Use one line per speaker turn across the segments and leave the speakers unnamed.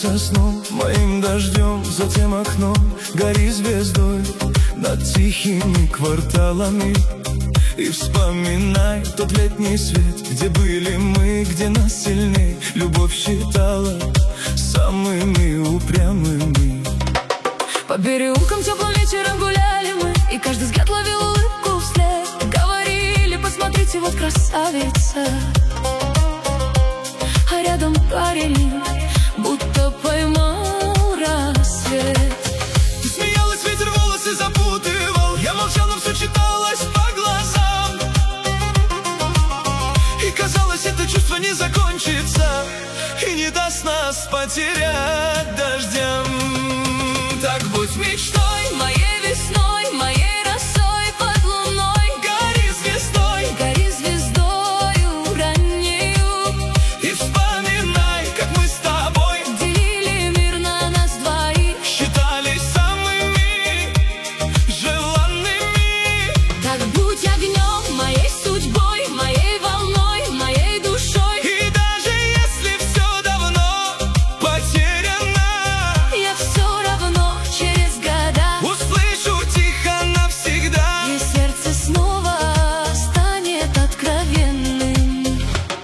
становится сном, моим дождем, затем окном. Гори звездой над тихими кварталами и вспоминай тот летний свет, где были мы, где нас сильней любовь считала самыми упрямыми.
По переулкам теплым вечером гуляли мы, и каждый взгляд ловил улыбку вслед. Говорили: посмотрите, вот красавица. А рядом парень будто поймал рассвет.
Ты смеялась, ветер волосы запутывал, я молчал, но все читалось по глазам. И казалось, это чувство не закончится и не даст нас потерять дождем. Так будь мечтой,
Моей весной, моей росой под луной.
гори звездой,
Гори звездою раннею
и вспоминай, как мы с тобой
делили мир на нас двоих.
считались самыми желанными.
Так будь огнем, моей судьбой, моей волной, моей душой.
И даже если все давно потеряно,
Я все равно через года
услышу тихо навсегда.
и сердце снова станет откровенным.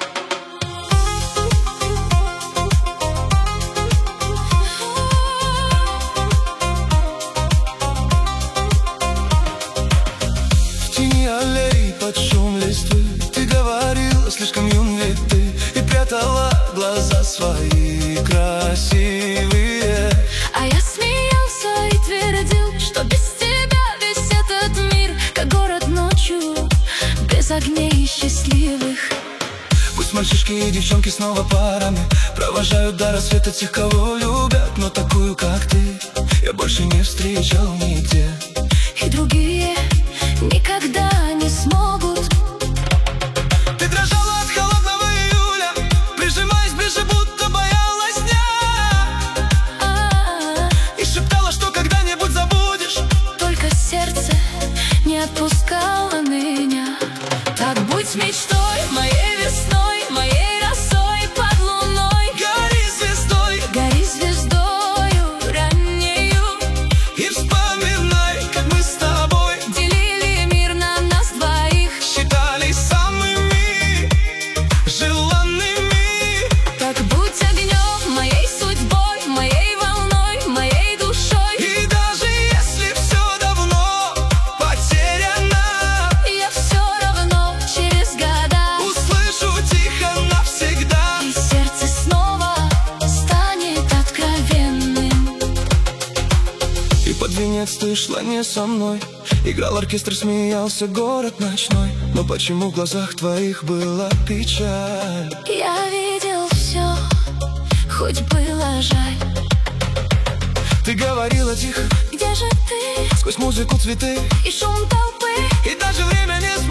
В тени аллей под шум листвы ты говорила, слишком юн ведь ты, и прятала глаза свои красивые.
А я смеялся и твердил, что без тебя весь этот мир как город ночью, без огней счастливых.
Пусть мальчишки и девчонки снова парами провожают до рассвета тех, кого любят, но такую, как ты, я больше не встречал нигде.
И другие никогда не смогут.
Ты дрожала от холодного июля, прижимаясь ближе, будто боялась дня, и шептала, что когда-нибудь забудешь.
Только сердце не отпускало меня. Так будь мечтой, моей весной, моей росой под луной.
Гори звездой,
Гори звездою раннею
и вспоминай, как мы с тобой
делили мир на нас двоих.
считались самыми желанными.
Так будь огнем, моей судьбой, моей волной, моей душой.
И даже если все давно потеряно,
Я все равно через года
услышу тихо навсегда.
и сердце снова станет откровенным.
И под венец ты шла не со мной, играл оркестр, смеялся город ночной, но почему в глазах твоих была печаль?
Я видел все, хоть было жаль.
Ты говорила тихо,
Где же ты?
сквозь музыку, цветы,
И шум толпы.
и даже время не